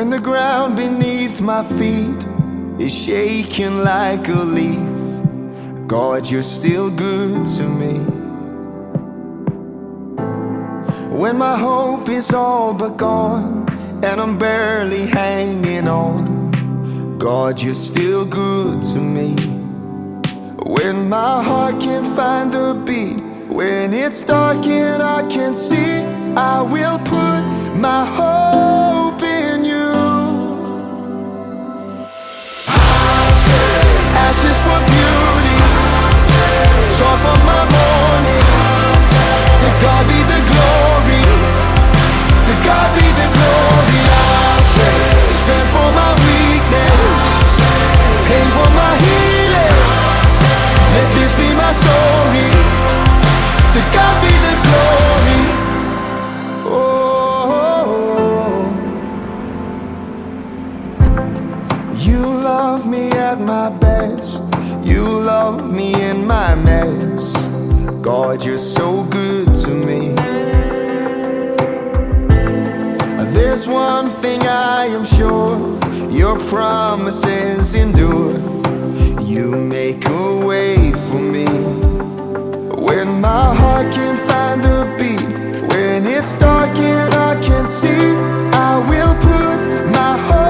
When the ground beneath my feet is shaking like a leaf, God, you're still good to me. When my hope is all but gone and I'm barely hanging on, God, you're still good to me. When my heart can't find a beat, when it's dark and I can't see, I will put my hope in you. Ashes for beauty, joy for my morning. To God be the glory, to God be the glory. I'll trade strength for my weakness, pain for my healing. Let this be my story. To God be the glory. Oh, you love me at my best, you love me in my mess. God, you're so good to me. There's one thing I am sure, your promises endure. You make a way for me. When my heart can't find a beat, when it's dark and I can't see, I will put my hope